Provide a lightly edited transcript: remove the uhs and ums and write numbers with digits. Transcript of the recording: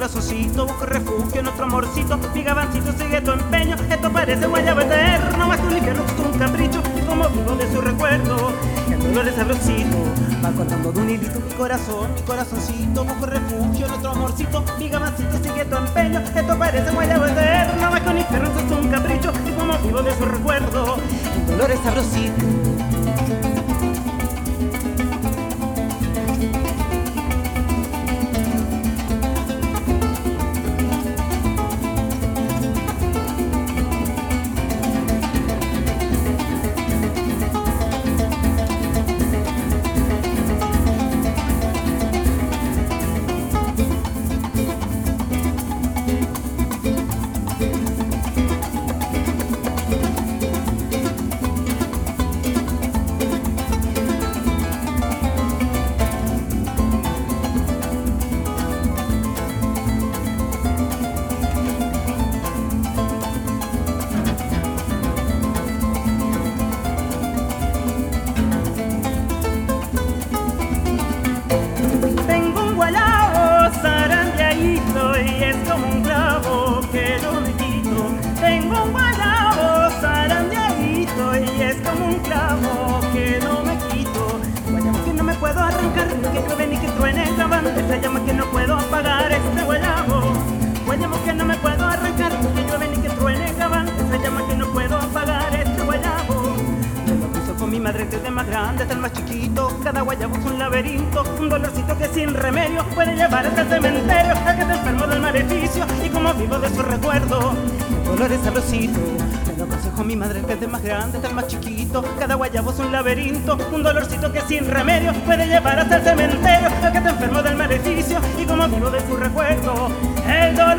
corazoncito busco refugio en nuestro amorcito. Mi gabancito sigue tu empeño, esto parece guayabo eterno, más que un infierno es un capricho, y como vivo de su recuerdo. El dolor es sabrosito, va contando de un hilito mi corazoncito busco refugio en nuestro amorcito. Mi gabancito sigue tu empeño, esto parece guayabo eterno, más que un infierno es un capricho, y como vivo de su recuerdo. El dolor es sabrosito. Que llueve ni que truene, grabando esta llama que no puedo apagar este guayabo. Guayabo que no me puedo arrancar, que llueve ni que truene, grabando esta llama que no puedo apagar este guayabo. Me lo puso con mi madre desde más grande hasta el más chiquito. Cada guayabo es un laberinto, un dolorcito que sin remedio puede llevar hasta el cementerio. A que te enfermo del maleficio y como vivo de su recuerdo. El dolor es sabrosito. Me lo aconsejo mi madre desde más grande hasta el más chiquito. Cada guayabo es un laberinto, un dolorcito que sin remedio puede llevar hasta el cementerio. A que te enfermo del maleficio y como vivo de su recuerdo. El dolor